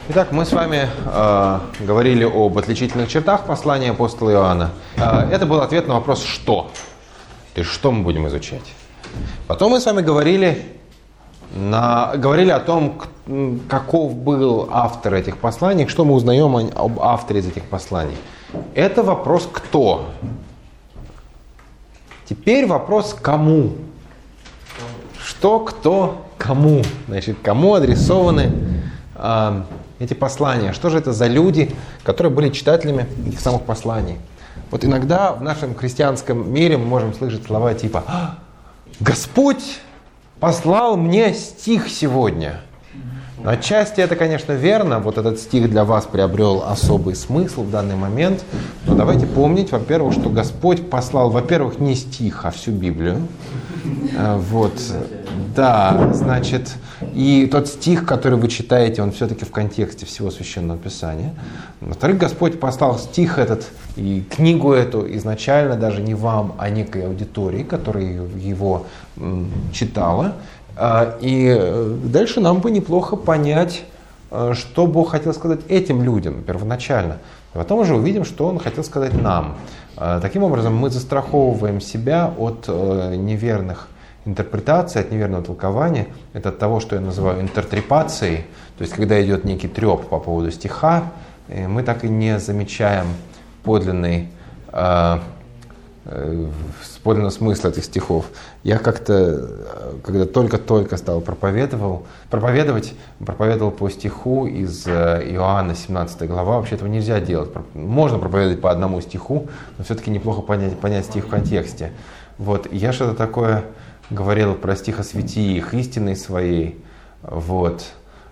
Итак, мы с вами говорили об отличительных чертах послания апостола Иоанна. Это был ответ на вопрос «что?». То есть, что мы будем изучать. Потом мы с вами говорили о том, каков был автор этих посланий, что мы узнаем об авторе из этих посланий. Это вопрос «кто?». Теперь вопрос «кому?». Что, кто, кому? Значит, кому адресованы эти послания? Что же это за люди, которые были читателями этих самых посланий? Вот иногда в нашем христианском мире мы можем слышать слова типа «Господь послал мне стих сегодня». Но отчасти это, конечно, верно. Вот этот стих для вас приобрел особый смысл в данный момент. Но давайте помнить, во-первых, что Господь послал, во-первых, не стих, а всю Библию. Вот, да, значит, и тот стих, который вы читаете, он все-таки в контексте всего Священного Писания. Во-вторых, Господь послал стих этот и книгу эту изначально даже не вам, а некой аудитории, которая его читала. И дальше нам бы неплохо понять, что Бог хотел сказать этим людям первоначально. И потом уже увидим, что Он хотел сказать нам. Таким образом, мы застраховываем себя от неверных интерпретаций, от неверного толкования. Это от того, что я называю интертрепацией. То есть, когда идет некий треп по поводу стиха, мы так и не замечаем подлинного смысла этих стихов. Я как-то, когда только-только стал проповедовал по стиху из Иоанна, 17 глава. Вообще этого нельзя делать. Можно проповедовать по одному стиху, но все-таки неплохо понять стих в контексте. Вот. Я что-то такое говорил про стих «Освети их истиной своей». Вот.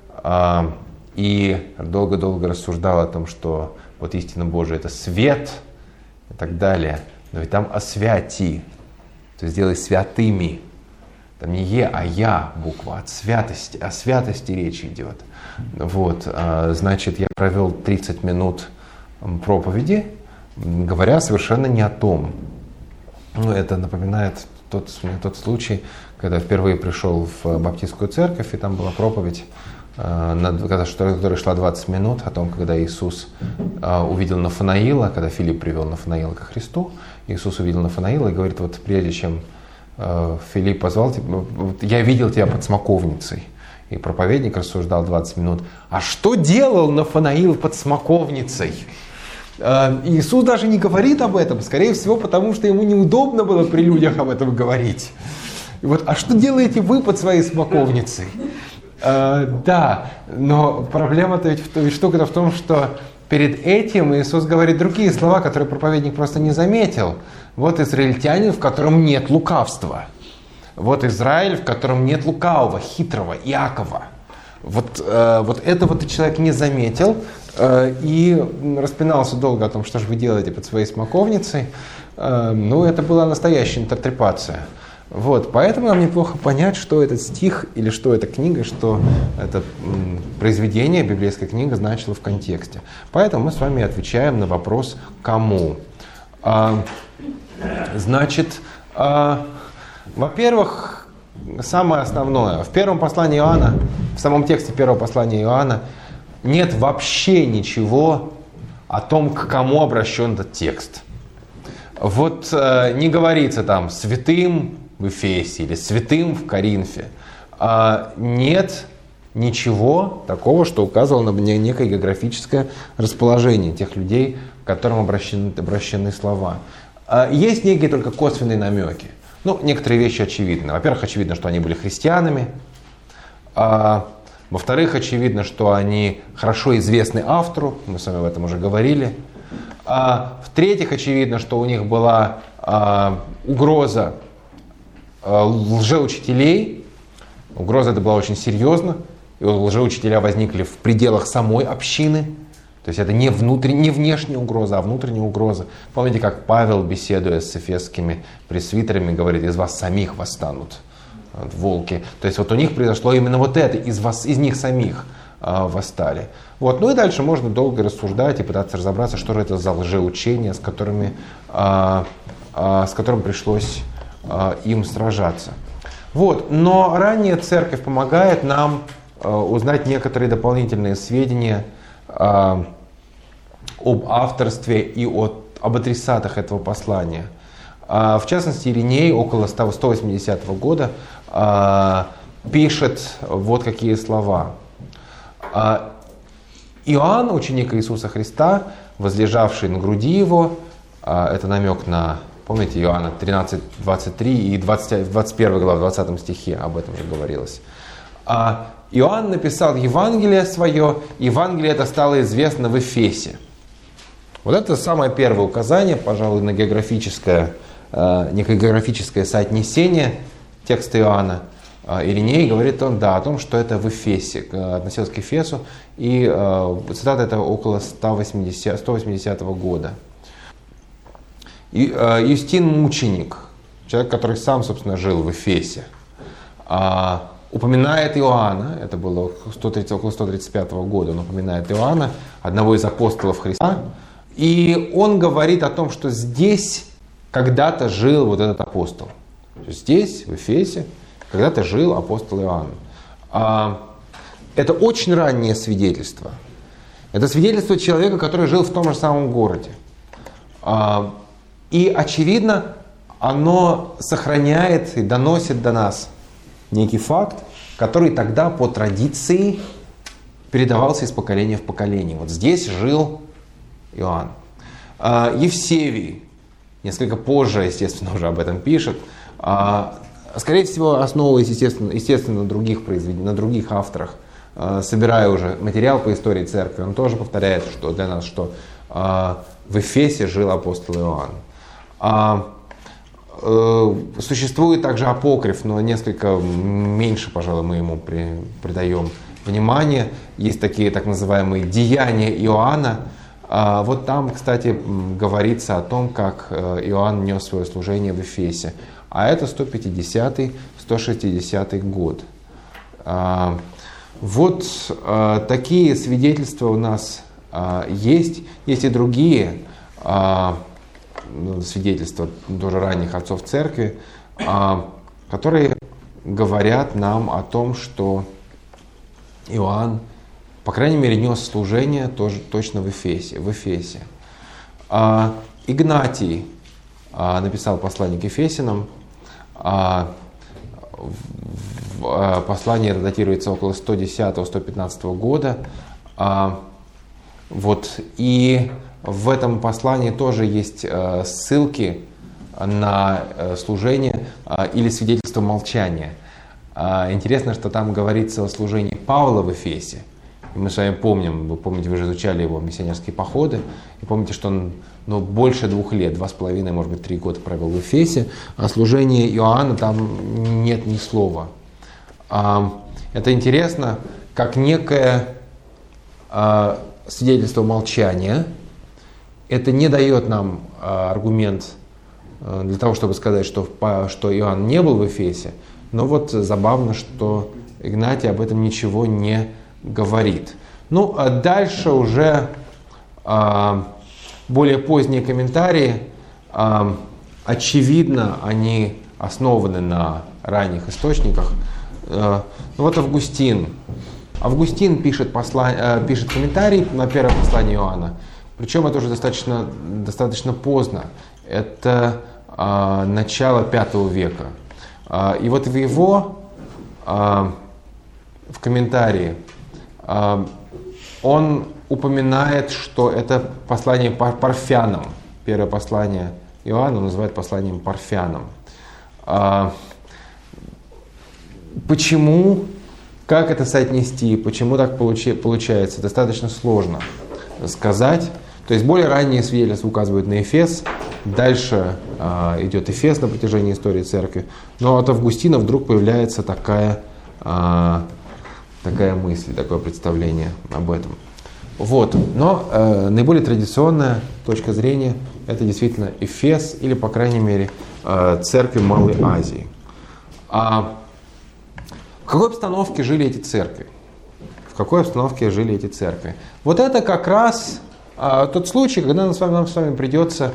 И долго-долго рассуждал о том, что вот истина Божия – это свет и так далее. Но ведь там «освяти», то есть сделай святыми. Там не «е», а «я» буква, о святости речь идет. Вот, значит, я провел 30 минут проповеди, говоря совершенно не о том. Ну, это напоминает тот случай, когда я впервые пришел в баптистскую церковь, и там была проповедь, которая шла 20 минут, о том, когда Иисус увидел Нафанаила, когда Филипп привел Нафанаила ко Христу, Иисус увидел Нафанаила и говорит, вот прежде чем Филипп позвал тебя, я видел тебя под смоковницей. И проповедник рассуждал 20 минут, а что делал Нафанаил под смоковницей? Иисус даже не говорит об этом, скорее всего, потому что ему неудобно было при людях об этом говорить. И вот, а что делаете вы под своей смоковницей? Да, но проблема-то ведь штука-то в том, что перед этим Иисус говорит другие слова, которые проповедник просто не заметил. Вот израильтянин, в котором нет лукавства. Вот Израиль, в котором нет лукавого, хитрого, Иакова. Вот это вот человек не заметил и распинался долго о том, что же вы делаете под своей смоковницей. Ну, это была настоящая интертрепация. Вот, поэтому нам неплохо понять, что этот стих или что эта книга, что это произведение, библейская книга значило в контексте. Поэтому мы с вами отвечаем на вопрос «кому?». Значит, во-первых, самое основное. В первом послании Иоанна, в самом тексте первого послания Иоанна нет вообще ничего о том, к кому обращен этот текст. Вот не говорится там «святым» в Эфесе или «святым» в Коринфе. Нет ничего такого, что указывало на некое географическое расположение тех людей, к которым обращены слова. Есть некие только косвенные намеки. Ну, некоторые вещи очевидны. Во-первых, очевидно, что они были христианами. Во-вторых, очевидно, что они хорошо известны автору. Мы с вами об этом уже говорили. В-третьих, очевидно, что у них была угроза лжеучителей. Угроза эта была очень серьезна. И лжеучителя возникли в пределах самой общины. То есть это не внешняя угроза, а внутренняя угроза. Помните, как Павел, беседуя с эфесскими пресвитерами, говорит, из вас самих восстанут волки. То есть вот у них произошло именно вот это, из них самих восстали. Вот. Ну и дальше можно долго рассуждать и пытаться разобраться, что же это за лжеучения, с которым пришлось им сражаться. Вот. Но ранняя церковь помогает нам узнать некоторые дополнительные сведения об авторстве и об адресатах этого послания. В частности, Ириней около 180 года пишет вот какие слова. Иоанн, ученик Иисуса Христа, возлежавший на груди его, это намек на, помните, Иоанна 13:23 и 21 глава, в 20 стихе об этом же говорилось. Иоанн написал Евангелие свое, Евангелие это стало известно в Эфесе. Вот это самое первое указание, пожалуй, на географическое соотнесение текста Иоанна. Ириней говорит он, да, о том, что это в Эфесе, относилось к Эфесу, и цитата это около 180 года. Юстин Мученик, человек, который сам, собственно, жил в Эфесе, упоминает Иоанна, это было около 135 года, он упоминает Иоанна, одного из апостолов Христа, и он говорит о том, что здесь когда-то жил вот этот апостол. Здесь, в Эфесе, когда-то жил апостол Иоанн. Это очень раннее свидетельство. Это свидетельство человека, который жил в том же самом городе. И, очевидно, оно сохраняет и доносит до нас некий факт, который тогда по традиции передавался из поколения в поколение. Вот здесь жил Иоанн. Евсевий, несколько позже, естественно, уже об этом пишет, скорее всего, основываясь, естественно, на других произведениях, на других авторах, собирая уже материал по истории церкви, он тоже повторяет что для нас, что в Эфесе жил апостол Иоанн. Существует также апокриф, но несколько меньше, пожалуй, мы ему придаем внимание. Есть такие так называемые деяния Иоанна. Вот там, кстати, говорится о том, как Иоанн нес свое служение в Эфесе. А это 150-160 год. Вот такие свидетельства у нас есть. Есть и другие свидетельства тоже ранних отцов церкви, которые говорят нам о том, что Иоанн, по крайней мере, нес служение тоже точно в Эфесе. Игнатий написал послание к Ефесянам. Послание датируется около 110-115 года. Вот. И в этом послании тоже есть ссылки на служение или свидетельство молчания. Интересно, что там говорится о служении Павла в Эфесе. И мы с вами помним, вы помните, вы же изучали его миссионерские походы, и помните, что он больше 2 лет, 2,5, может быть, 3 года провел в Эфесе, а служении Иоанна там нет ни слова. Это интересно, как некое свидетельство молчания. Это не дает нам аргумент для того, чтобы сказать, что Иоанн не был в Эфесе. Но вот забавно, что Игнатий об этом ничего не говорит. Ну, а дальше уже более поздние комментарии, очевидно, они основаны на ранних источниках. Вот Августин. Августин пишет комментарий на первое послание Иоанна. Причем это уже достаточно поздно. Это начало V века. И вот в его в комментарии он упоминает, что это послание Парфянам. Первое послание Иоанна он называет посланием Парфянам. Почему, как это соотнести, почему так получается, достаточно сложно сказать. То есть более ранние свидетельства указывают на Эфес, дальше идет Эфес на протяжении истории церкви, но от Августина вдруг появляется такая мысль, такое представление об этом. Вот. Но наиболее традиционная точка зрения – это действительно Эфес, или, по крайней мере, церкви Малой Азии. В какой обстановке жили эти церкви? В какой обстановке жили эти церкви? Вот это как раз тот случай, когда нам с вами придется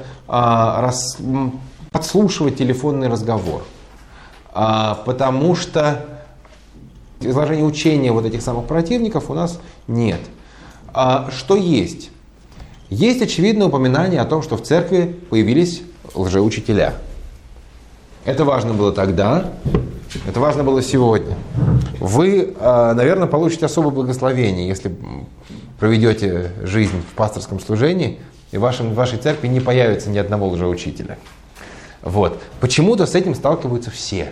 подслушивать телефонный разговор. Потому что Изложения учения вот этих самых противников у нас нет. А что есть? Есть очевидное упоминание о том, что в церкви появились лжеучителя. Это важно было тогда, это важно было сегодня. Вы, наверное, получите особое благословение, если проведете жизнь в пасторском служении, и в вашей церкви не появится ни одного лжеучителя. Вот. Почему-то с этим сталкиваются все.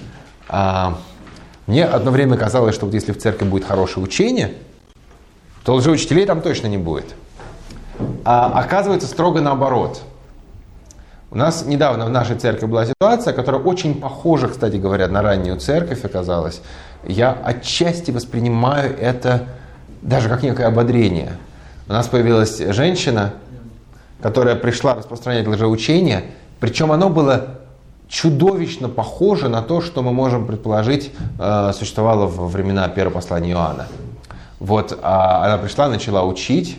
Мне одно время казалось, что вот если в церкви будет хорошее учение, то лжеучителей там точно не будет. А оказывается строго наоборот. У нас недавно в нашей церкви была ситуация, которая очень похожа, кстати говоря, на раннюю церковь оказалась. Я отчасти воспринимаю это даже как некое ободрение. У нас появилась женщина, которая пришла распространять лжеучение, причем оно было чудовищно похоже на то, что мы можем предположить, существовало во времена первого послания Иоанна. Вот, она пришла, начала учить,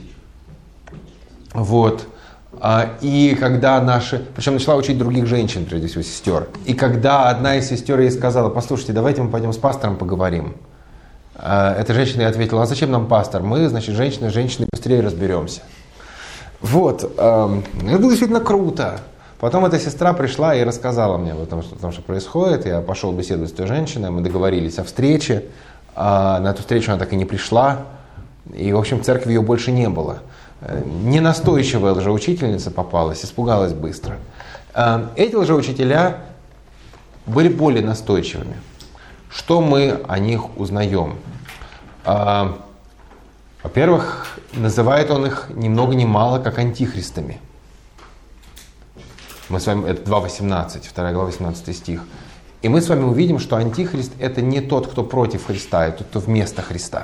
вот, и когда причем начала учить других женщин, прежде всего сестер. И когда одна из сестер ей сказала: послушайте, давайте мы пойдем с пастором поговорим. Эта женщина ей ответила: а зачем нам пастор? Мы, значит, женщины быстрее разберемся. Вот, это было действительно круто. Потом эта сестра пришла и рассказала мне о том, что происходит. Я пошел беседовать с той женщиной, мы договорились о встрече. На эту встречу она так и не пришла. И, в общем, в церкви ее больше не было. Ненастойчивая лжеучительница попалась, испугалась быстро. Эти лжеучителя были более настойчивыми. Что мы о них узнаем? Во-первых, называет он их ни много ни мало как антихристами. Мы с вами, это 2.18, 2 глава, 18 стих. И мы с вами увидим, что антихрист — это не тот, кто против Христа, это тот, кто вместо Христа.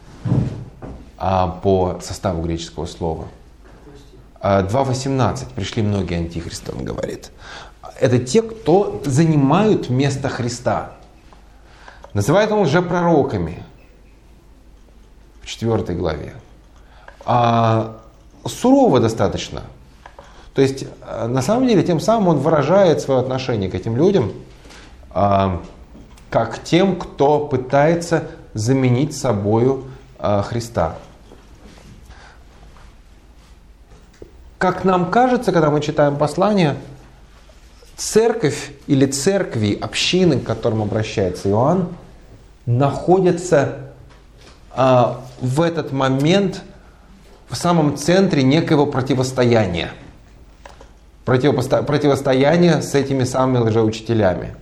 По составу греческого слова. 2.18. Пришли многие антихристы, он говорит. Это те, кто занимают место Христа. Называет он лжепророками. В 4 главе. Сурово достаточно. То есть, на самом деле, тем самым он выражает свое отношение к этим людям как тем, кто пытается заменить собою Христа. Как нам кажется, когда мы читаем послание, церковь или церкви, общины, к которым обращается Иоанн, находятся в этот момент в самом центре некоего противостояния. Противостояние с этими самыми лжеучителями.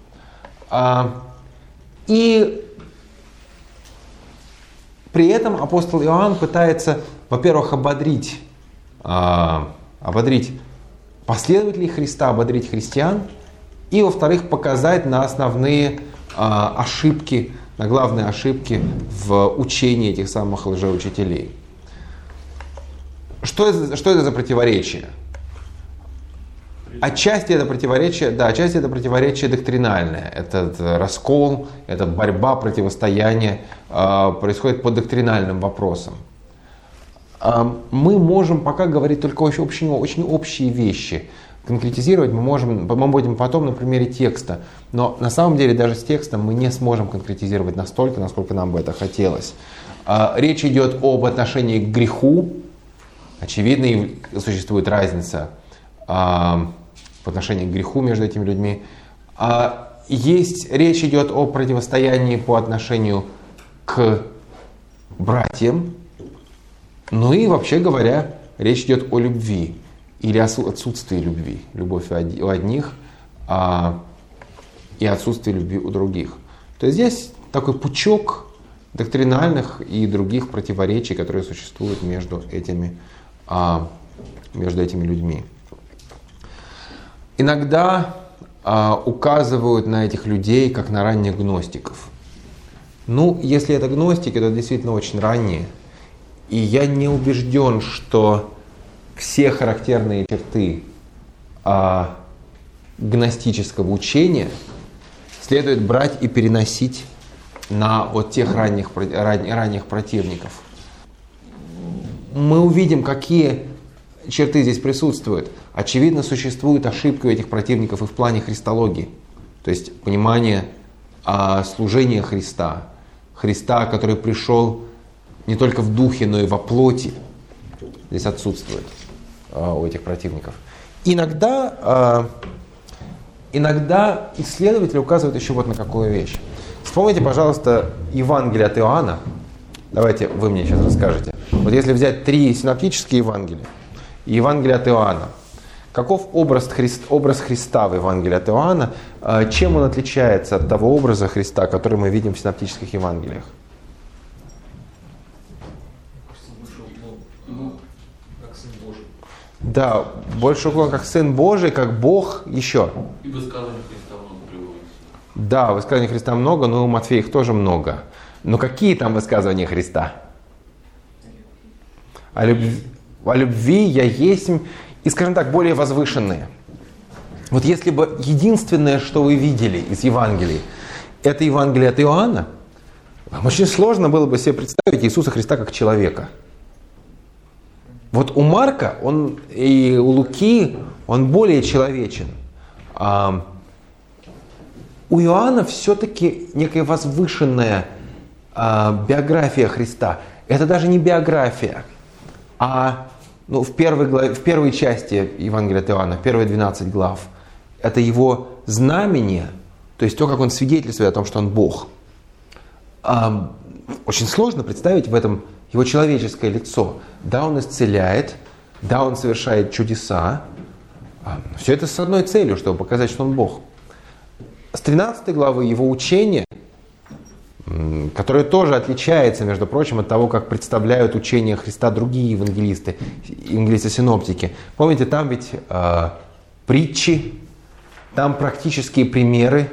И при этом апостол Иоанн пытается, во-первых, ободрить последователей Христа, ободрить христиан, и, во-вторых, показать на основные ошибки, на главные ошибки в учении этих самых лжеучителей. Что это за противоречие? Отчасти это противоречие доктринальное. Этот раскол, эта борьба, противостояние происходит по доктринальным вопросам. Мы можем пока говорить только очень общие вещи. Конкретизировать мы будем потом на примере текста. Но на самом деле даже с текстом мы не сможем конкретизировать настолько, насколько нам бы это хотелось. Речь идет об отношении к греху. Очевидно, существует разница в отношении к греху между этими людьми. Речь идет о противостоянии по отношению к братьям. Ну и, вообще говоря, речь идет о любви или отсутствии любви. Любовь у одних и отсутствие любви у других. То есть здесь такой пучок доктринальных и других противоречий, которые существуют между этими людьми. Иногда указывают на этих людей как на ранних гностиков. Ну, если это гностики, то действительно очень ранние. И я не убежден, что все характерные черты гностического учения следует брать и переносить на вот тех ранних противников. Мы увидим, какие черты здесь присутствуют. Очевидно, существует ошибка у этих противников и в плане христологии. То есть понимание служения Христа, Христа, который пришел не только в духе, но и во плоти, здесь отсутствует у этих противников. Иногда исследователи указывают еще вот на какую вещь. Вспомните, пожалуйста, Евангелие от Иоанна. Давайте вы мне сейчас расскажете. Вот если взять 3 синоптические Евангелия и Евангелие от Иоанна, каков образ Христа в Евангелии от Иоанна, чем он отличается от того образа Христа, который мы видим в синоптических Евангелиях? Как Сын Божий. Да, больше уклон как Сын Божий, как Бог еще. И высказываний Христа много приводится. Да, высказываний Христа много, но у Матфея их тоже много. Но какие там высказывания Христа? О любви я есть, и, скажем так, более возвышенные. Вот если бы единственное, что вы видели из Евангелий, это Евангелие от Иоанна, вам очень сложно было бы себе представить Иисуса Христа как человека. Вот у Марка и у Луки он более человечен. У Иоанна все-таки некая возвышенная биография Христа. Это даже не биография, а в первой части Евангелия от Иоанна, первые 12 глав, это его знамение, то есть то, как он свидетельствует о том, что он Бог. Очень сложно представить в этом его человеческое лицо. Да, он исцеляет, да, он совершает чудеса. Все это с одной целью, чтобы показать, что он Бог. С 13 главы его учение, которое тоже отличается, между прочим, от того, как представляют учение Христа другие евангелисты-синоптики. Помните, там ведь притчи, там практические примеры.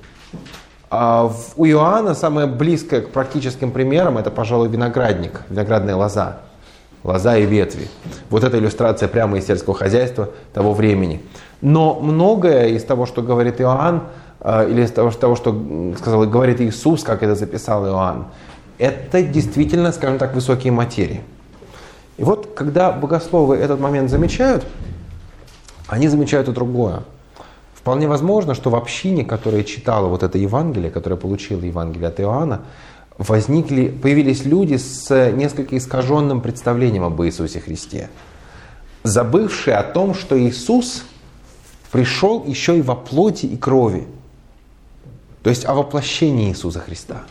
У Иоанна самое близкое к практическим примерам это, пожалуй, виноградник, виноградная лоза. Лоза и ветви. Вот эта иллюстрация прямо из сельского хозяйства того времени. Но многое из того, что говорит Иоанн, или из того, что говорит Иисус, как это записал Иоанн, это действительно, скажем так, высокие материи. И вот, когда богословы этот момент замечают, они замечают и другое. Вполне возможно, что в общине, которая читала вот это Евангелие, которая получила Евангелие от Иоанна, появились люди с несколько искаженным представлением об Иисусе Христе, забывшие о том, что Иисус пришел еще и во плоти и крови, то есть о воплощении Иисуса Христа.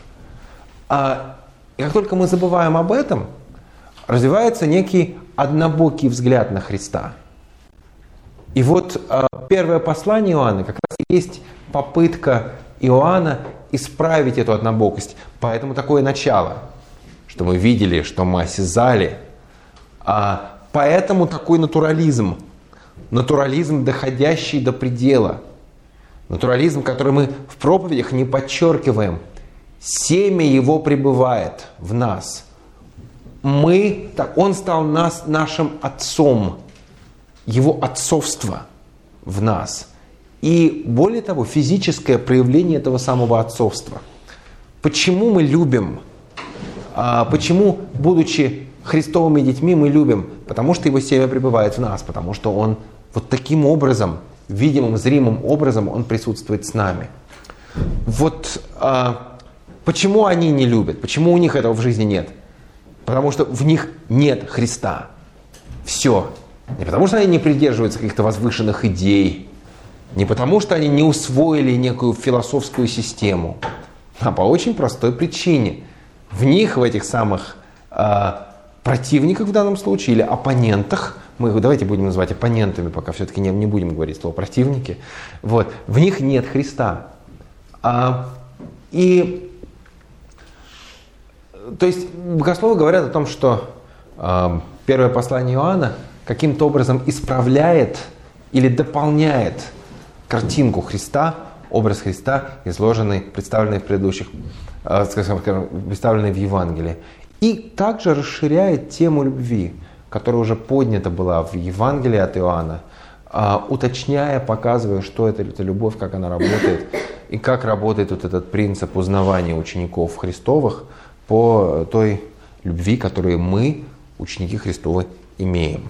И как только мы забываем об этом, развивается некий однобокий взгляд на Христа. И вот первое послание Иоанна как раз и есть попытка Иоанна исправить эту однобокость. Поэтому такое начало, что мы видели, что мы осязали. Поэтому такой натурализм. Натурализм, доходящий до предела. Натурализм, который мы в проповедях не подчеркиваем. Семя его пребывает в нас. Он стал нашим отцом. Его отцовство в нас. И более того, физическое проявление этого самого отцовства. Почему мы любим? Почему, будучи Христовыми детьми, мы любим? Потому что его семя пребывает в нас, потому что он вот таким образом, видимым, зримым образом, он присутствует с нами. Вот почему они не любят? Почему у них этого в жизни нет? Потому что в них нет Христа. Все. Не потому что они не придерживаются каких-то возвышенных идей, не потому что они не усвоили некую философскую систему, а по очень простой причине. В них, в этих самых противниках в данном случае, или оппонентах, давайте будем называть оппонентами, пока все-таки не будем говорить слово противники, в них нет Христа. То есть богословы говорят о том, что первое послание Иоанна каким-то образом исправляет или дополняет картинку Христа, образ Христа, представленный в предыдущих, представленный в Евангелии. И также расширяет тему любви, которая уже поднята была в Евангелии от Иоанна, уточняя, показывая, что это любовь, как она работает, и как работает вот этот принцип узнавания учеников Христовых по той любви, которую мы, ученики Христовы, имеем.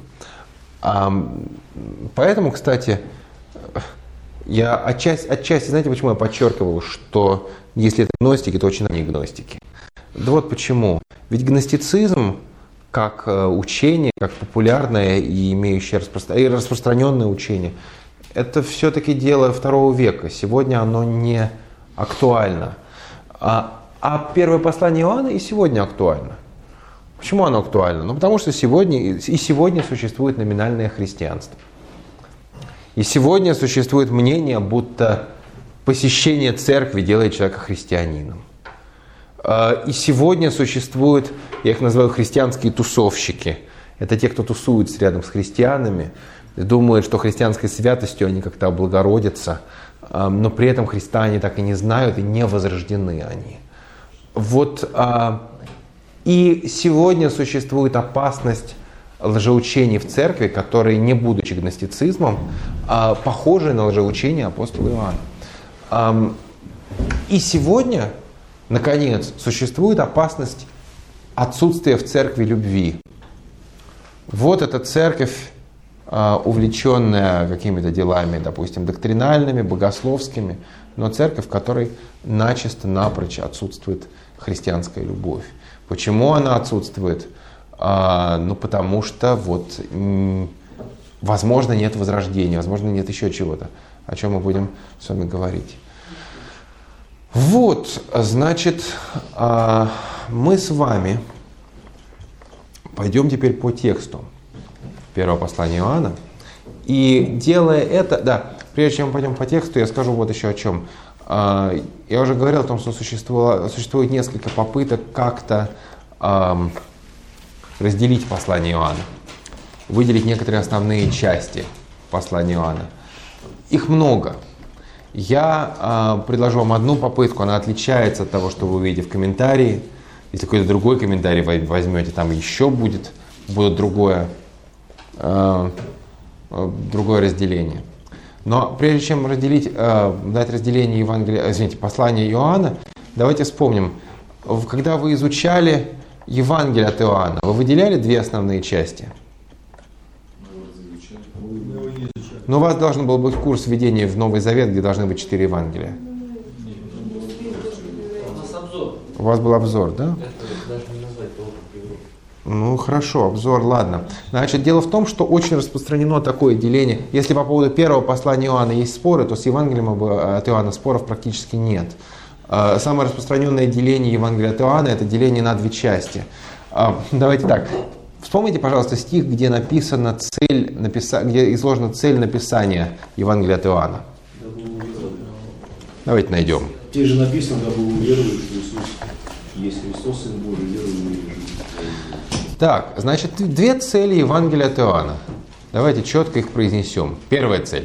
Поэтому, кстати, я отчасти, знаете, почему я подчеркиваю, что если это гностики, то очень не гностики. Да вот почему. Ведь гностицизм, как учение, как популярное и имеющее распространенное учение, это все-таки дело II века. Сегодня оно не актуально. А первое послание Иоанна и сегодня актуально. Почему оно актуально? Ну, потому что сегодня существует номинальное христианство. И сегодня существует мнение, будто посещение церкви делает человека христианином. И сегодня существуют, я их называю, христианские тусовщики. Это те, кто тусуется рядом с христианами, думают, что христианской святостью они как-то облагородятся, но при этом Христа они так и не знают, и не возрождены они. И сегодня существует опасность лжеучений в церкви, которые, не будучи гностицизмом, похожи на лжеучения апостола Иоанна. И сегодня, наконец, существует опасность отсутствия в церкви любви. Вот эта церковь, увлеченная какими-то делами, допустим, доктринальными, богословскими, но церковь, в которой начисто-напрочь отсутствует христианская любовь. Почему она отсутствует? Потому что возможно, нет возрождения, возможно, нет еще чего-то, о чем мы будем с вами говорить. Значит, мы с вами пойдем теперь по тексту первого послания Иоанна. И делая это, прежде чем мы пойдем по тексту, я скажу вот еще о чем. Я уже говорил о том, что существует несколько попыток как-то разделить послание Иоанна, выделить некоторые основные части послания Иоанна. Их много. Я предложу вам одну попытку, она отличается от того, что вы увидите в комментарии. Если какой-то другой комментарий возьмете, там еще будет другое разделение. Но прежде чем дать разделение послания Иоанна, давайте вспомним, когда вы изучали Евангелие от Иоанна, вы выделяли две основные части? Но у вас должен был быть курс введения в Новый Завет, где должны быть 4 Евангелия. У нас обзор. У вас был обзор, да? Это даже не назвать того, как его. Ну хорошо, обзор, ладно. Значит, дело в том, что очень распространено такое деление. Если по поводу первого послания Иоанна есть споры, то с Евангелием от Иоанна споров практически нет. Самое распространенное деление Евангелия от Иоанна – это деление на две части. Давайте так. Вспомните, пожалуйста, стих, где написана где изложена цель написания Евангелия от Иоанна. Давайте найдем. Здесь же написано, дабы вы уверовали, что Иисус есть Христос, Сын Божий, веруя в жизнь. Так, значит, две цели Евангелия от Иоанна. Давайте четко их произнесем. Первая цель.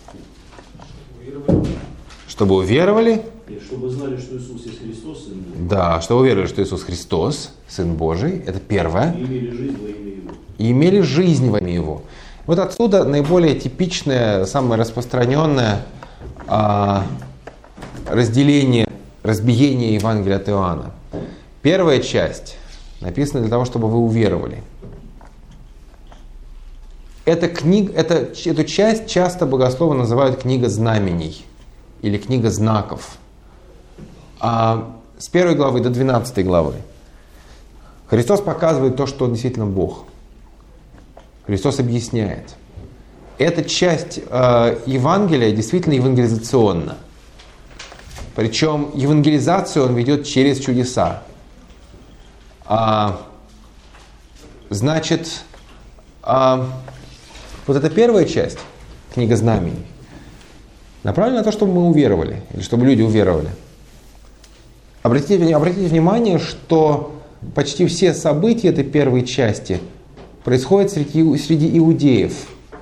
Чтобы уверовали. Чтобы знали, что Иисус есть Христос, Сын Божий. Да, чтобы уверовали, что Иисус Христос, Сын Божий. Это первое. И имели жизнь во имя Его. И имели жизнь во имя Его. Вот отсюда наиболее типичное, самое распространенное разбиение Евангелия от Иоанна. Первая часть написана для того, чтобы вы уверовали. Эту часть часто богословы называют книга знамений или книга знаков. С 1 главы до 12 главы Христос показывает то, что Он действительно Бог. Христос объясняет. Эта часть Евангелия действительно евангелизационна. Причем евангелизацию Он ведет через чудеса. Значит, вот эта первая часть, книга знамений, направлена на то, чтобы мы уверовали, или чтобы люди уверовали. Обратите внимание, что почти все события этой первой части происходят среди иудеев.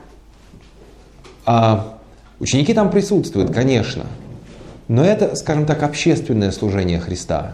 Ученики там присутствуют, конечно, но это, скажем так, общественное служение Христа.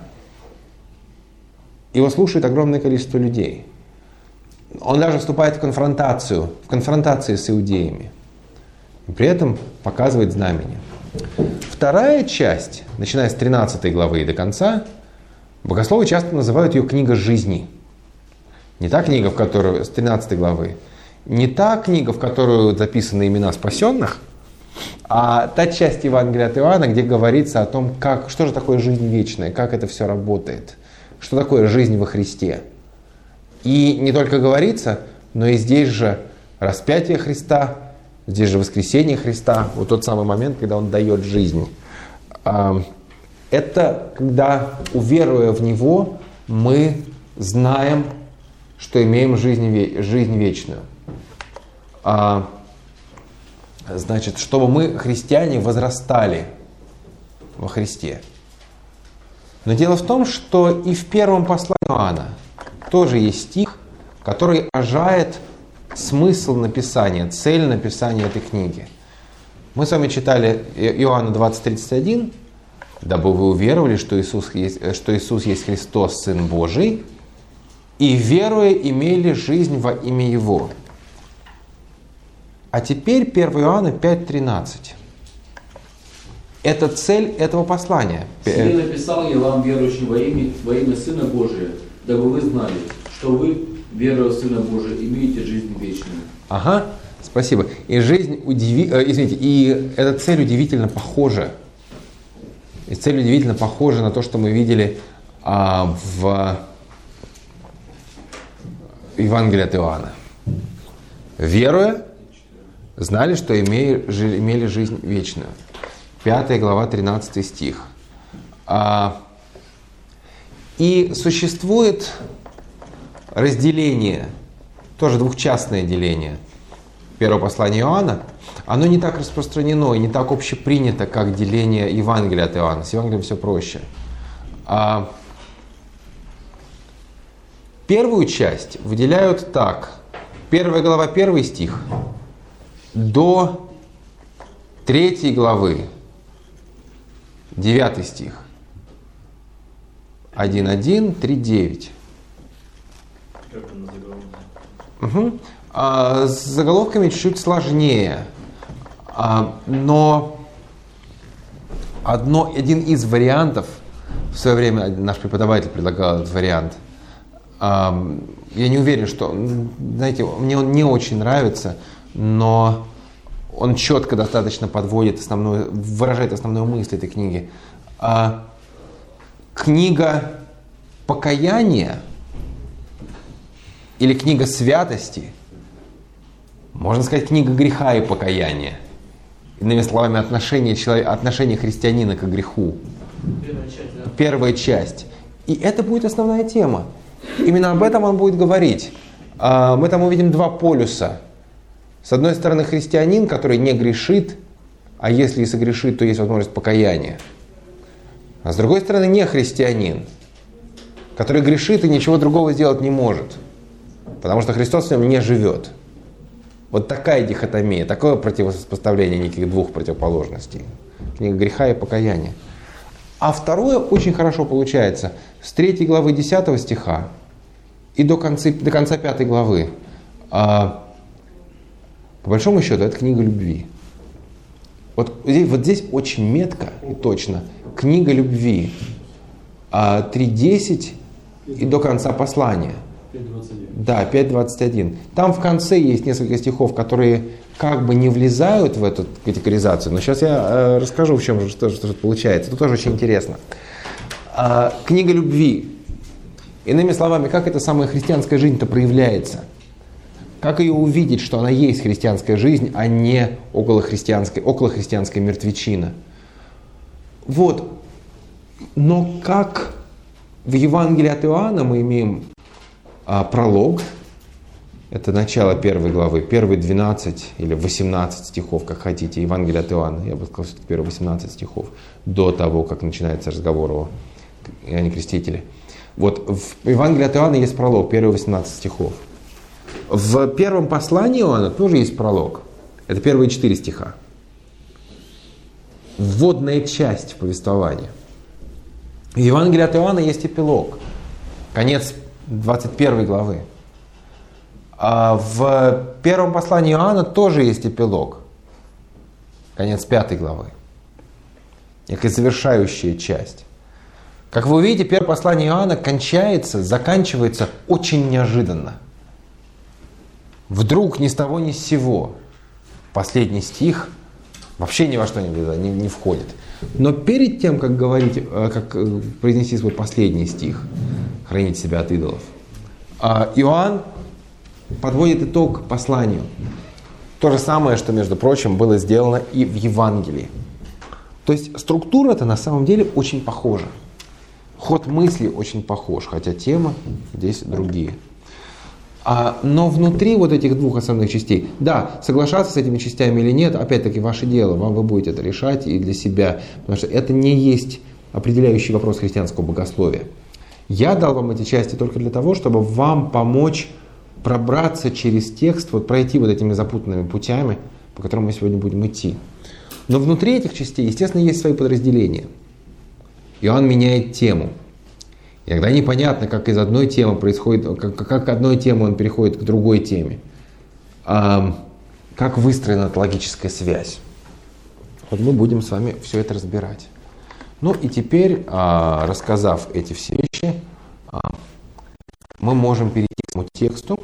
Его слушает огромное количество людей. Он даже вступает в конфронтацию с иудеями. И при этом показывает знамения. Вторая часть, начиная с 13 главы и до конца, богословы часто называют ее книга жизни. Не та книга, с 13 главы, не та книга, в которую записаны имена спасенных, а та часть Евангелия от Иоанна, где говорится о том, что же такое жизнь вечная, как это все работает, что такое жизнь во Христе. И не только говорится, но и здесь же распятие Христа, здесь же воскресение Христа, вот тот самый момент, когда Он дает жизнь. Это когда, уверуя в Него, мы знаем, что имеем жизнь вечную. Значит, чтобы мы, христиане, возрастали во Христе. Но дело в том, что и в первом послании Иоанна тоже есть стих, который отражает смысл написания, цель написания этой книги. Мы с вами читали Иоанна 20:31, дабы вы уверовали, что Иисус есть Христос, Сын Божий, и веруя имели жизнь во имя Его. А теперь 1 Иоанна 5:13. Это цель этого послания. «Сие написал я вам, верующим во имя Сына Божия, дабы вы знали, что вы, веруя в Сына Божия, имеете жизнь вечную». Ага, спасибо. И и эта цель удивительно похожа. И цель удивительно похожа на то, что мы видели в Евангелии от Иоанна. Веруя, знали, что имели жизнь вечную. 5 глава, 13 стих. И существует разделение, тоже двухчастное деление первого послания Иоанна. Оно не так распространено и не так общепринято, как деление Евангелия от Иоанна. С Евангелием все проще. Первую часть выделяют так. 1 глава, 1 стих до 3 главы, 9 стих. 1.1, 3.9. Как там на заголовке? С заголовками чуть-чуть сложнее. Но один из вариантов, в свое время наш преподаватель предлагал этот вариант, я не уверен, что, знаете, мне он не очень нравится, но он четко достаточно выражает основную мысль этой книги. Книга покаяния или книга святости, можно сказать, книга греха и покаяния. Иными словами, отношение христианина к греху. Первая часть. И это будет основная тема. Именно об этом он будет говорить. Мы там увидим два полюса. С одной стороны, христианин, который не грешит, а если и согрешит, то есть возможность покаяния. А с другой стороны, не христианин, который грешит и ничего другого сделать не может, потому что Христос в нем не живет. Вот такая дихотомия, такое противопоставление неких двух противоположностей. Книга греха и покаяния. А второе очень хорошо получается с 3 главы 10 стиха и до конца 5 главы. По большому счету, это книга любви. Вот здесь очень метко и точно. Книга любви. 3.10 и до конца послания. 5.21. Да, 5.21. Там в конце есть несколько стихов, которые как бы не влезают в эту категоризацию. Но сейчас я расскажу, в чем что получается. Это тоже очень интересно. Книга любви. Иными словами, как эта самая христианская жизнь-то проявляется? Как ее увидеть, что она есть христианская жизнь, а не околохристианская мертвечина? Вот. Но как в Евангелии от Иоанна мы имеем пролог, это начало 1 главы, первые 12 или 18 стихов, как хотите, Евангелие от Иоанна, я бы сказал, что первые 18 стихов, до того, как начинается разговор о Иоанне Крестителе. Вот в Евангелии от Иоанна есть пролог, первые 18 стихов. В первом послании Иоанна тоже есть пролог. Это первые 4 стиха. Вводная часть повествования. В Евангелии от Иоанна есть эпилог. Конец 21 главы. А в первом послании Иоанна тоже есть эпилог. Конец 5 главы. Некая завершающая часть. Как вы увидите, первое послание Иоанна заканчивается очень неожиданно. Вдруг ни с того ни с сего. Последний стих вообще ни во что не входит. Но перед тем, как говорить, как произнести свой последний стих, хранить себя от идолов, Иоанн подводит итог посланию. То же самое, что, между прочим, было сделано и в Евангелии. То есть структура-то на самом деле очень похожа. Ход мысли очень похож, хотя темы здесь другие. Но внутри вот этих двух основных частей, да, соглашаться с этими частями или нет, опять-таки ваше дело, вы будете это решать и для себя, потому что это не есть определяющий вопрос христианского богословия. Я дал вам эти части только для того, чтобы вам помочь пробраться через текст, вот пройти вот этими запутанными путями, по которым мы сегодня будем идти. Но внутри этих частей, естественно, есть свои подразделения. Иоанн меняет тему. Иногда непонятно, как из одной темы происходит, как одной темы он переходит к другой теме. Как выстроена эта логическая связь. Вот мы будем с вами все это разбирать. Ну и теперь, рассказав эти все вещи, мы можем перейти к этому тексту.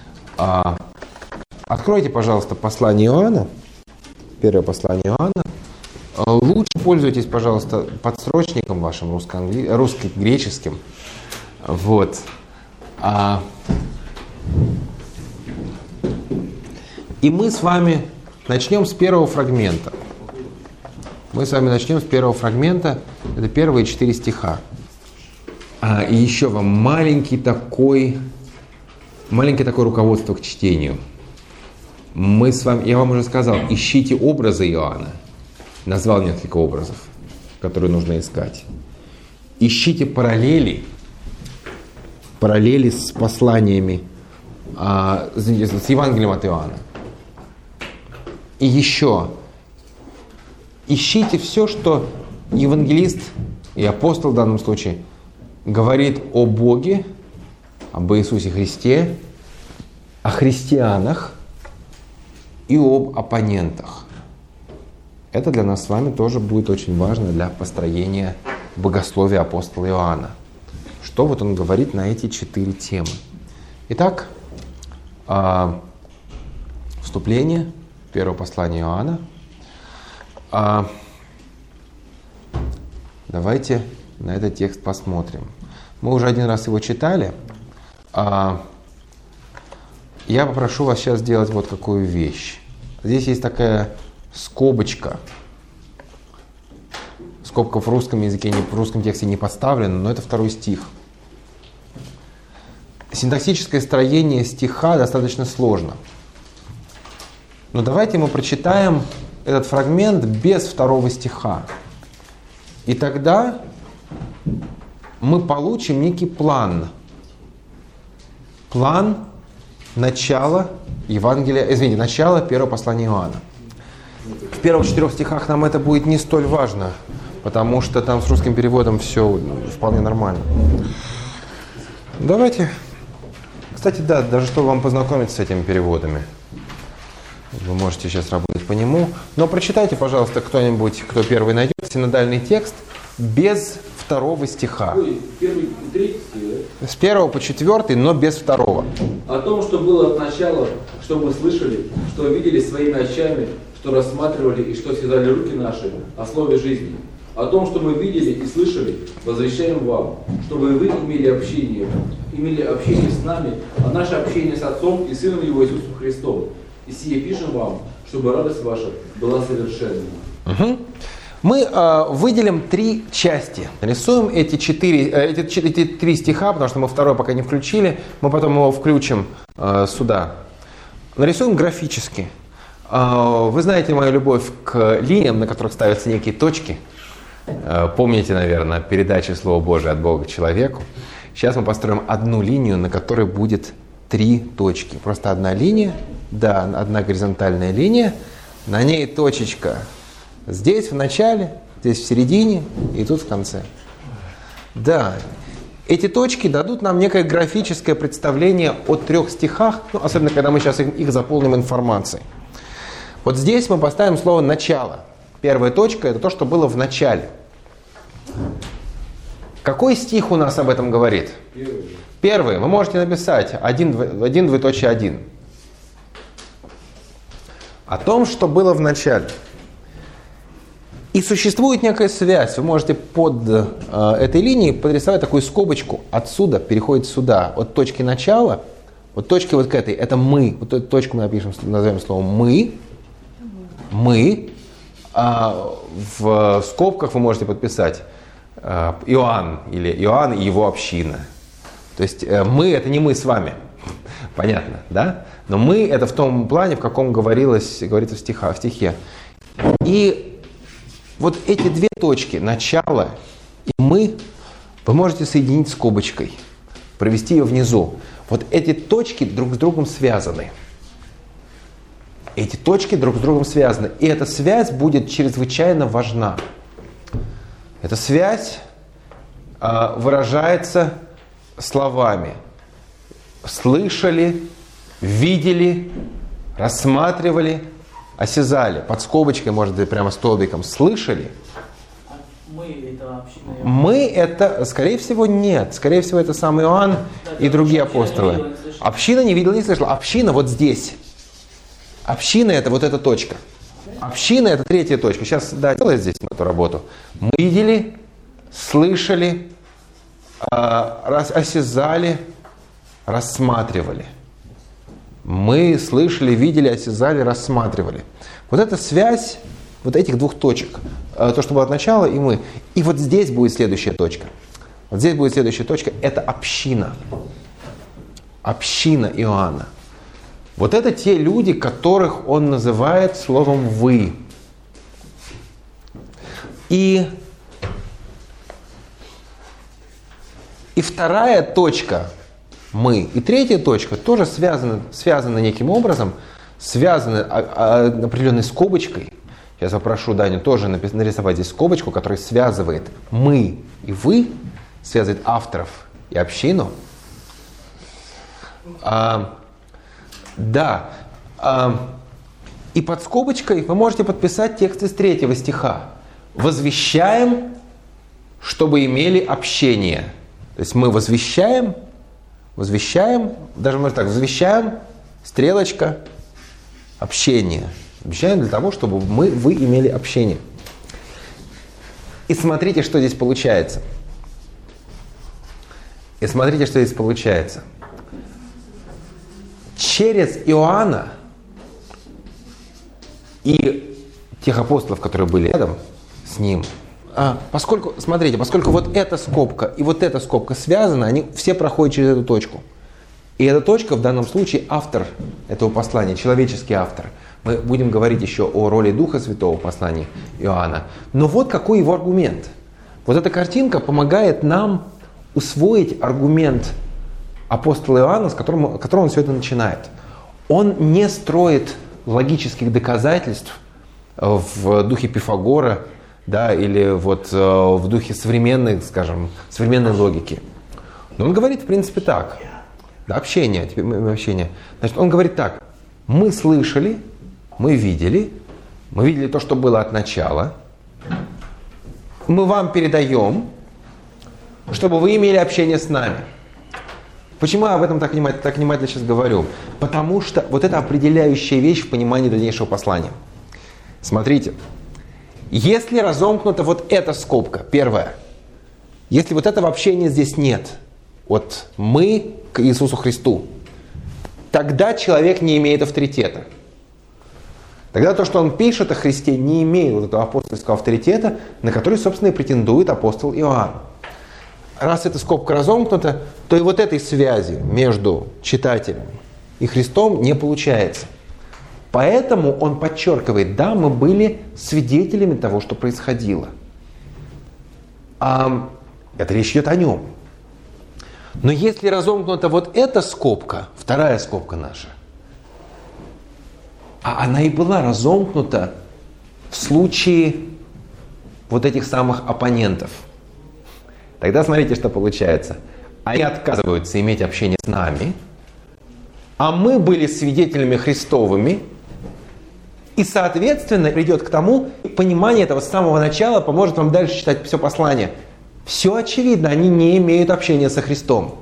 Откройте, пожалуйста, послание Иоанна. Первое послание Иоанна. Лучше пользуйтесь, пожалуйста, подстрочником вашим русско-греческим. Вот. И мы с вами начнем с первого фрагмента. Это первые 4 стиха. И еще вам маленькое такое руководство к чтению. Мы с вами, я вам уже сказал, ищите образы Иоанна. Назвал несколько образов, которые нужно искать. Ищите параллели с посланиями, с Евангелием от Иоанна. И еще ищите все, что евангелист и апостол в данном случае говорит о Боге, об Иисусе Христе, о христианах и об оппонентах. Это для нас с вами тоже будет очень важно для построения богословия апостола Иоанна. Что вот он говорит на эти 4 темы. Итак, вступление, первое послание Иоанна. Давайте на этот текст посмотрим. Мы уже один раз его читали. Я попрошу вас сейчас сделать вот какую вещь. Здесь есть такая скобочка. Скобка в русском языке, в русском тексте не поставлена, но это 2 стих. Синтаксическое строение стиха достаточно сложно. Но давайте мы прочитаем этот фрагмент без 2 стиха. И тогда мы получим некий план. План начала Евангелия, начала первого послания Иоанна. В первых 4 стихах нам это будет не столь важно, потому что там с русским переводом все вполне нормально. Давайте. Кстати, да, даже чтобы вам познакомиться с этими переводами. Вы можете сейчас работать по нему. Но прочитайте, пожалуйста, кто-нибудь, кто первый найдет синодальный текст без 2 стиха. Первый, 3 стих, да? С 1 по 4, но без 2. О том, что было от начала, что мы слышали, что видели своими очами, что рассматривали и что связали руки наши о слове жизни. О том, что мы видели и слышали, возвещаем вам, чтобы вы имели общение с нами, а наше общение с Отцом и Сыном Его Иисусом Христом. И сие пишем вам, чтобы радость ваша была совершенна. Угу. Мы выделим 3 части. Нарисуем эти 3 стиха, потому что мы 2 пока не включили. Мы потом его включим сюда. Нарисуем графически. Вы знаете мою любовь к линиям, на которых ставятся некие точки. Помните, наверное, передачу Слова Божия от Бога к человеку. Сейчас мы построим одну линию, на которой будет 3 точки. Просто одна линия, да, одна горизонтальная линия, на ней точечка здесь в начале, здесь в середине и тут в конце. Да, эти точки дадут нам некое графическое представление о 3 стихах, особенно когда мы сейчас их заполним информацией. Вот здесь мы поставим слово «начало». Первая точка – это то, что было в начале. Какой стих у нас об этом говорит? Первый. Вы можете написать 1:1. О том, что было в начале. И существует некая связь. Вы можете под этой линией подрисовать такую скобочку. Отсюда переходит сюда. От точки начала, вот точки вот к этой, это мы. Вот эту точку мы напишем, назовем словом мы. Мы. В скобках вы можете подписать Иоанн или Иоанн и его община. То есть мы это не мы с вами. Понятно, да? Но мы это в том плане, в каком говорится в стихе. И вот эти две точки, начало и мы, вы можете соединить скобочкой, провести ее внизу. Вот эти точки друг с другом связаны. Эти точки друг с другом связаны. И эта связь будет чрезвычайно важна. Эта связь выражается словами. Слышали, видели, рассматривали, осязали. Под скобочкой, может быть, прямо столбиком. Слышали. Мы это община. Мы это, скорее всего, нет. Скорее всего, это сам Иоанн и другие апостолы. Община не видела, не слышала. Община вот здесь. Община это вот эта точка. Община это третья точка. Сейчас, да, делаем здесь эту работу. Мы видели, слышали, осязали, рассматривали. Мы слышали, видели, осязали, рассматривали. Вот эта связь вот этих двух точек. То, что было от начала, и мы. И вот здесь будет следующая точка. Вот здесь будет следующая точка. Это община. Община Иоанна. Вот это те люди, которых он называет словом «вы». И вторая точка «мы», и третья точка тоже связаны неким образом, связаны определенной скобочкой. Сейчас попрошу Даню тоже нарисовать здесь скобочку, которая связывает «мы» и «вы», связывает авторов и общину. Да. И под скобочкой вы можете подписать текст из 3 стиха. «Возвещаем, чтобы имели общение». То есть мы возвещаем, даже можно так, возвещаем, стрелочка, общение. Обещаем для того, чтобы вы имели общение. И смотрите, что здесь получается. Через Иоанна и тех апостолов, которые были рядом с ним, поскольку вот эта скобка и вот эта скобка связаны, они все проходят через эту точку. И эта точка в данном случае автор этого послания, человеческий автор. Мы будем говорить еще о роли Духа Святого в послании Иоанна. Но вот какой его аргумент. Вот эта картинка помогает нам усвоить аргумент апостола Иоанна, с которым он все это начинает. Он не строит логических доказательств в духе Пифагора, да, или вот в духе современной логики. Но он говорит, в принципе, так. Да, общение. Значит, он говорит так. Мы слышали, мы видели то, что было от начала. Мы вам передаем, чтобы вы имели общение с нами. Почему я об этом так внимательно сейчас говорю? Потому что вот это определяющая вещь в понимании дальнейшего послания. Смотрите. Если разомкнута вот эта скобка, первая, если вот этого общения здесь нет, вот мы к Иисусу Христу, тогда человек не имеет авторитета. Тогда то, что он пишет о Христе, не имеет вот этого апостольского авторитета, на который, собственно, и претендует апостол Иоанн. Раз эта скобка разомкнута, то и вот этой связи между читателем и Христом не получается. Поэтому он подчеркивает, да, мы были свидетелями того, что происходило. Это речь идет о нем. Но если разомкнута вот эта скобка, вторая скобка наша, а она и была разомкнута в случае вот этих самых оппонентов, тогда смотрите, что получается. Они отказываются иметь общение с нами, а мы были свидетелями Христовыми, и, соответственно, придет к тому, понимание этого с самого начала поможет вам дальше читать все послание. Все очевидно, они не имеют общения со Христом.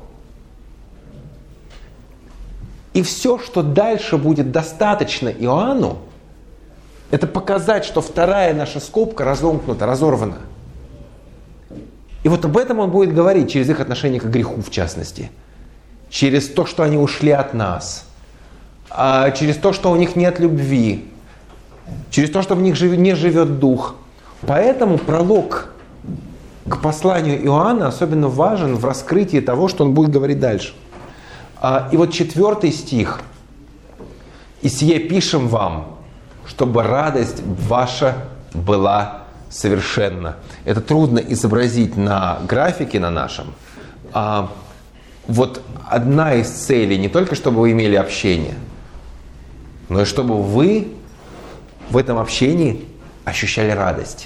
И все, что дальше будет достаточно Иоанну, Это показать, что вторая наша скобка разомкнута, разорвана. И вот об этом он будет говорить через их отношение к греху, в частности. Через то, что они ушли от нас. Через то, что у них нет любви. Через то, что в них не живет Дух. Поэтому пролог к посланию Иоанна особенно важен в раскрытии того, что он будет говорить дальше. И вот 4 стих. «И сие пишем вам, чтобы радость ваша была совершенна». Это трудно изобразить на графике на нашем. Вот одна из целей не только, чтобы вы имели общение, но и чтобы вы в этом общении ощущали радость.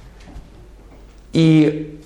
И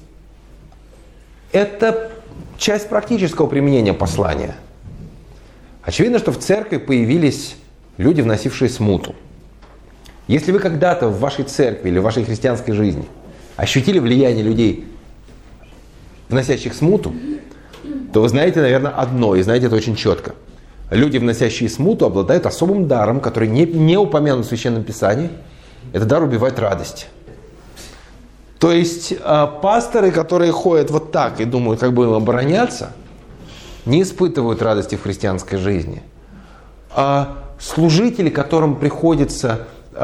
это часть практического применения послания. Очевидно, что в церкви появились люди, вносившие смуту. Если вы когда-то в вашей церкви или в вашей христианской жизни ощутили влияние людей, вносящих смуту, то вы знаете, наверное, одно, и знаете это очень четко. Люди, вносящие смуту, обладают особым даром, который не упомянут в Священном Писании. Это дар убивать радость. То есть пасторы, которые ходят вот так и думают, как бы им обороняться, не испытывают радости в христианской жизни. Служители, которым приходится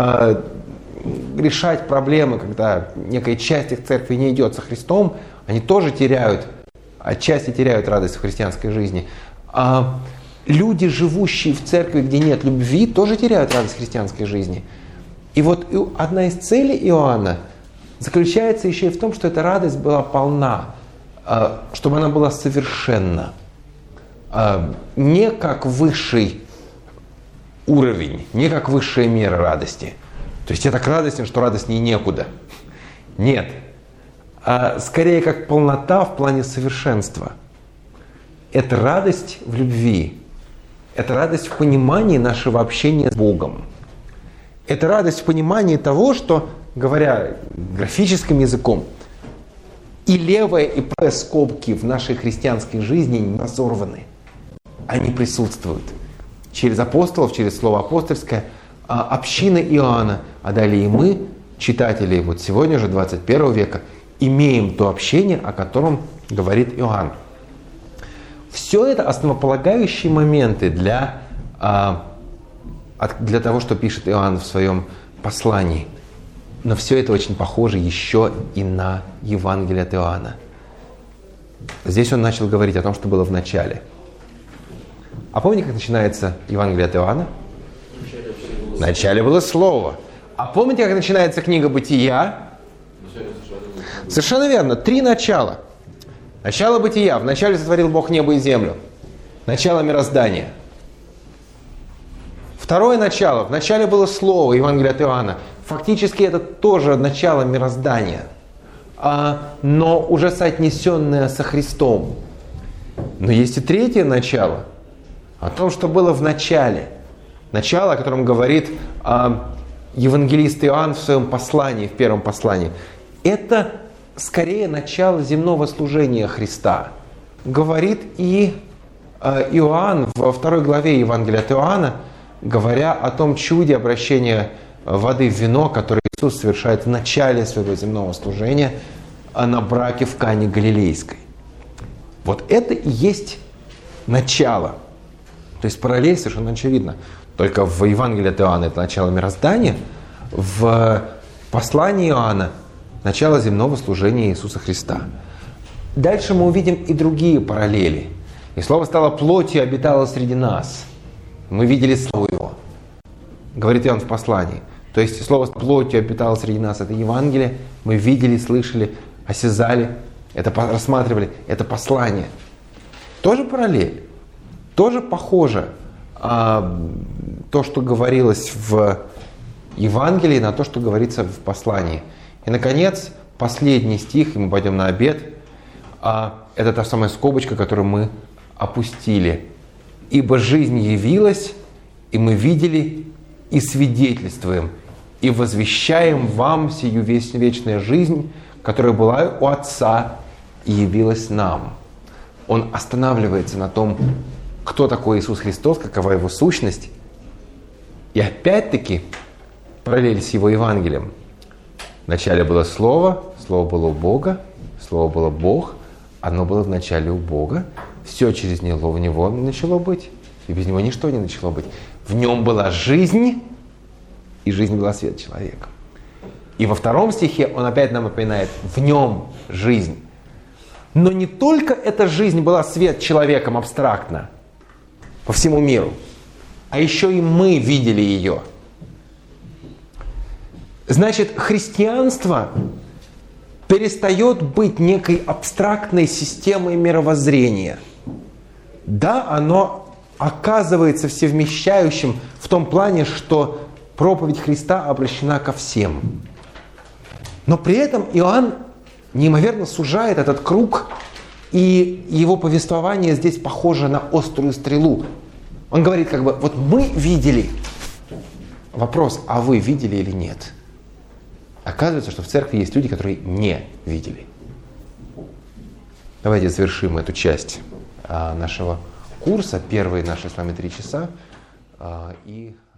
решать проблемы, когда некая часть их церкви не идет со Христом, они тоже отчасти теряют радость в христианской жизни. Люди, живущие в церкви, где нет любви, тоже теряют радость в христианской жизни. И вот одна из целей Иоанна заключается еще и в том, что эта радость была полна, чтобы она была совершенна. Не как высший уровень, не как высшая мера радости. То есть я так радостен, что радостней некуда. Нет. Скорее как полнота в плане совершенства. Это радость в любви. Это радость в понимании нашего общения с Богом. Это радость в понимании того, что, говоря графическим языком, и левая, и правая скобки в нашей христианской жизни не разорваны. Они присутствуют. Через апостолов, через слово апостольское, община Иоанна, а далее и мы, читатели вот сегодня же, 21 века, имеем то общение, о котором говорит Иоанн. Все это основополагающие моменты для того, что пишет Иоанн в своем послании. Но все это очень похоже еще и на Евангелие от Иоанна. Здесь он начал говорить о том, что было в начале. А помните, как начинается Евангелие от Иоанна? В начале было Слово. А помните, как начинается книга Бытия? Совершенно верно. 3 начала. Начало Бытия. Вначале сотворил Бог небо и землю. Начало мироздания. Второе начало. Вначале было Слово, Евангелие от Иоанна. Фактически это тоже начало мироздания, но уже соотнесенное со Христом. Но есть и третье начало, о том, что было в начале. Начало, о котором говорит евангелист Иоанн в своем послании, в первом послании. Это скорее начало земного служения Христа. Говорит и Иоанн во 2 главе Евангелия от Иоанна, говоря о том чуде обращения воды в вино, которое Иисус совершает в начале своего земного служения на браке в Кане Галилейской. Вот это и есть начало. То есть параллель совершенно очевидна. Только в Евангелии от Иоанна это начало мироздания, в послании Иоанна начало земного служения Иисуса Христа. Дальше мы увидим и другие параллели. И Слово стало плотью и обитало среди нас. Мы видели Слово Его, говорит Иоанн в послании. То есть Слово плотью обитало среди нас. Это Евангелие. Мы видели, слышали, осязали, это рассматривали. Это послание. Тоже параллель. Тоже похоже то, что говорилось в Евангелии, на то, что говорится в послании. И, наконец, последний стих, и мы пойдем на обед. Это та самая скобочка, которую мы опустили. «Ибо жизнь явилась, и мы видели, и свидетельствуем, и возвещаем вам сию вечную жизнь, которая была у Отца и явилась нам». Он останавливается на том, кто такой Иисус Христос, какова Его сущность. И опять-таки параллель с его Евангелием. Вначале было Слово, Слово было у Бога, Слово было Бог, оно было в начале у Бога, все через него в него начало быть, и без него ничто не начало быть. В нем была жизнь, и жизнь была свет человека. И во 2 стихе он опять нам напоминает, в нем жизнь. Но не только эта жизнь была свет человеком абстрактно, по всему миру, а еще и мы видели ее. Значит, христианство перестает быть некой абстрактной системой мировоззрения. Да, оно оказывается всевмещающим в том плане, что проповедь Христа обращена ко всем. Но при этом Иоанн неимоверно сужает этот круг, и его повествование здесь похоже на острую стрелу. Он говорит как бы, вот мы видели. Вопрос, а вы видели или нет? Оказывается, что в церкви есть люди, которые не видели. Давайте завершим эту часть нашего курса, первые наши с вами 3 часа. И